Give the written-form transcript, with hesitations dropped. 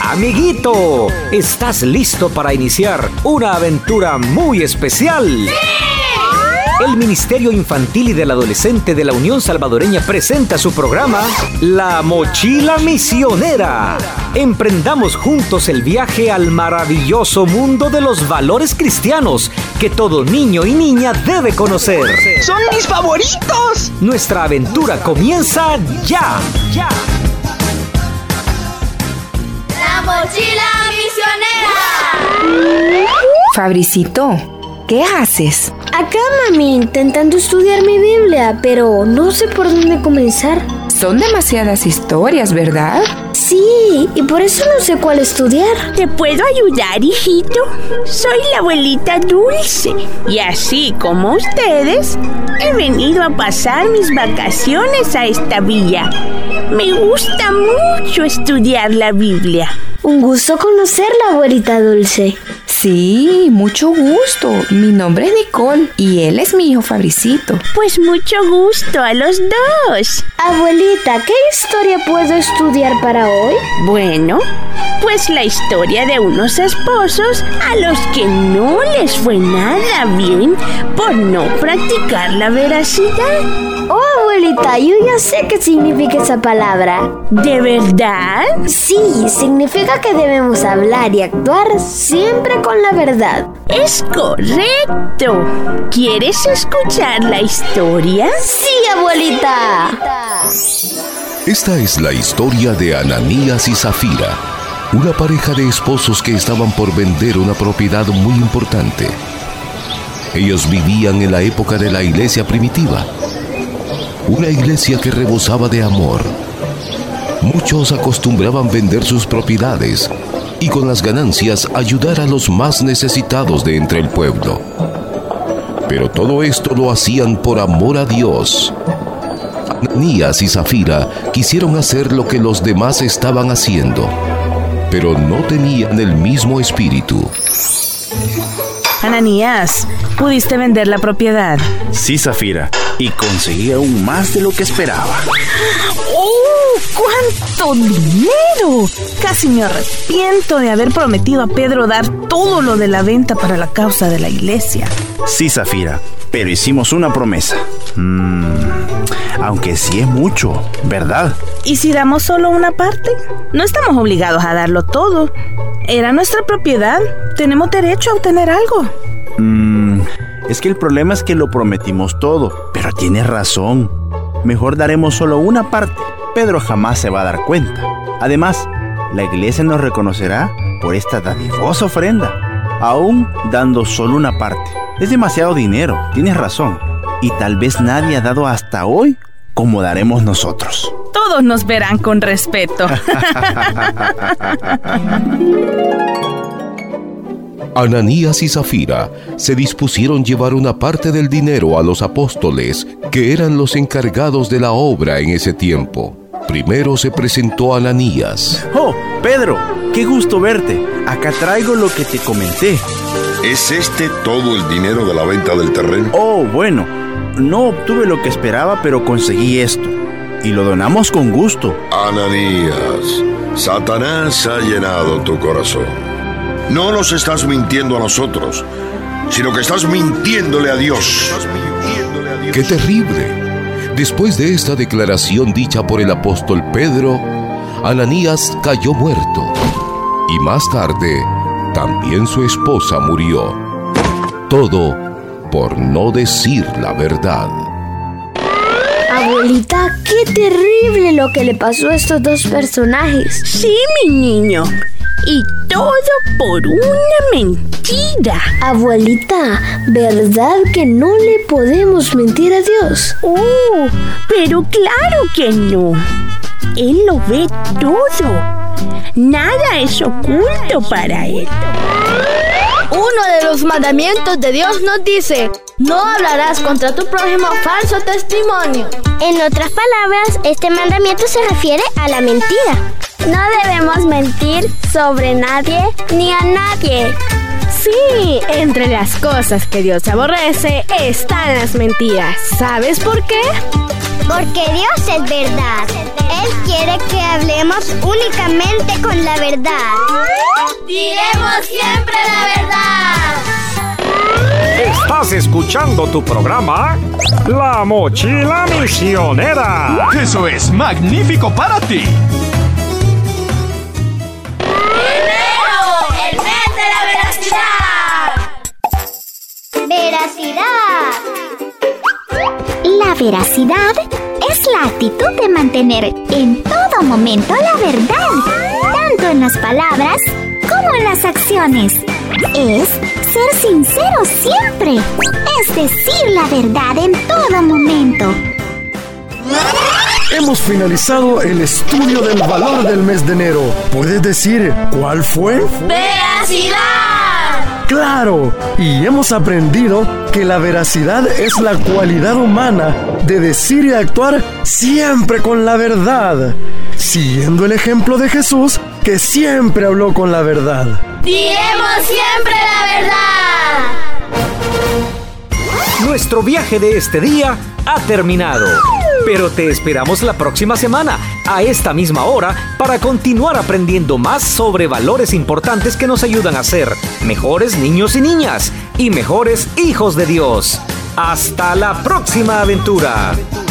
Amiguito, ¿estás listo para iniciar una aventura muy especial? ¡Sí! El Ministerio Infantil y del Adolescente de la Unión Salvadoreña presenta su programa La Mochila Misionera. Emprendamos juntos el viaje al maravilloso mundo de los valores cristianos que todo niño y niña debe conocer. ¡Son mis favoritos! Nuestra aventura comienza ya. ¡La Mochila Misionera! Fabricito, ¿qué haces? Acá, mami, intentando estudiar mi Biblia, pero no sé por dónde comenzar. Son demasiadas historias, ¿verdad? Sí, y por eso no sé cuál estudiar. ¿Te puedo ayudar, hijito? Soy la abuelita Dulce, y así como ustedes, he venido a pasar mis vacaciones a esta villa. Me gusta mucho estudiar la Biblia. Un gusto conocerla, abuelita Dulce. Sí, mucho gusto. Mi nombre es Nicole y él es mi hijo Fabricito. Pues mucho gusto a los dos. Abuelita, ¿qué historia puedo estudiar para hoy? Bueno, pues la historia de unos esposos a los que no les fue nada bien por no practicar la veracidad. Oh, abuelita, yo ya sé qué significa esa palabra. ¿De verdad? Sí, significa que debemos hablar y actuar siempre con la verdad. Es correcto. ¿Quieres escuchar la historia? Sí, abuelita. Esta es la historia de Ananías y Zafira, una pareja de esposos que estaban por vender una propiedad muy importante. Ellos vivían en la época de la iglesia primitiva, una iglesia que rebosaba de amor. Muchos acostumbraban vender sus propiedades y con las ganancias ayudar a los más necesitados de entre el pueblo. Pero todo esto lo hacían por amor a Dios. Ananías y Zafira quisieron hacer lo que los demás estaban haciendo, pero no tenían el mismo espíritu. Ananías, ¿pudiste vender la propiedad? Sí, Zafira, y conseguí aún más de lo que esperaba. ¡Cuánto dinero! Casi me arrepiento de haber prometido a Pedro dar todo lo de la venta para la causa de la iglesia. Sí, Zafira, pero hicimos una promesa. Aunque sí es mucho, ¿verdad? ¿Y si damos solo una parte? No estamos obligados a darlo todo. Era nuestra propiedad. Tenemos derecho a obtener algo. Es que el problema es que lo prometimos todo, pero tienes razón. Mejor daremos solo una parte. Pedro jamás se va a dar cuenta. Además, la iglesia nos reconocerá por esta dadivosa ofrenda, aún dando solo una parte. Es demasiado dinero, tienes razón. Y tal vez nadie ha dado hasta hoy como daremos nosotros. Todos nos verán con respeto. Ananías y Zafira se dispusieron llevar una parte del dinero a los apóstoles, que eran los encargados de la obra en ese tiempo. Primero se presentó Ananías. ¡Oh, Pedro! ¡Qué gusto verte! Acá traigo lo que te comenté. ¿Es este todo el dinero de la venta del terreno? Oh, bueno, no obtuve lo que esperaba, pero conseguí esto. Y lo donamos con gusto. Ananías, Satanás ha llenado tu corazón. No nos estás mintiendo a nosotros, sino que estás mintiéndole a Dios. ¡Qué terrible! Después de esta declaración dicha por el apóstol Pedro, Ananías cayó muerto. Y más tarde, también su esposa murió. Todo por no decir la verdad. Abuelita, qué terrible lo que le pasó a estos dos personajes. Sí, mi niño. Y todo por una mentira. Abuelita, ¿verdad que no le podemos mentir a Dios? Pero claro que no. Él lo ve todo. Nada es oculto para Él. Uno de los mandamientos de Dios nos dice: no hablarás contra tu prójimo falso testimonio. En otras palabras, este mandamiento se refiere a la mentira. No debemos mentir sobre nadie ni a nadie. Sí, entre las cosas que Dios aborrece están las mentiras. ¿Sabes por qué? Porque Dios es verdad. Él quiere que hablemos únicamente con la verdad. Diremos siempre la verdad. Estás escuchando tu programa La Mochila Misionera. Eso es magnífico para ti. Enero, el mes de la veracidad. La veracidad es la actitud de mantener en todo momento la verdad, tanto en las palabras como en las acciones. Es ser sincero siempre, es decir la verdad en todo momento. Hemos finalizado el estudio del valor del mes de enero. ¿Puedes decir cuál fue? ¡Veracidad! ¡Claro! Y hemos aprendido que la veracidad es la cualidad humana de decir y actuar siempre con la verdad, siguiendo el ejemplo de Jesús, que siempre habló con la verdad. ¡Diremos siempre la verdad! Nuestro viaje de este día ha terminado, pero te esperamos la próxima semana, a esta misma hora, para continuar aprendiendo más sobre valores importantes que nos ayudan a ser mejores niños y niñas y mejores hijos de Dios. ¡Hasta la próxima aventura!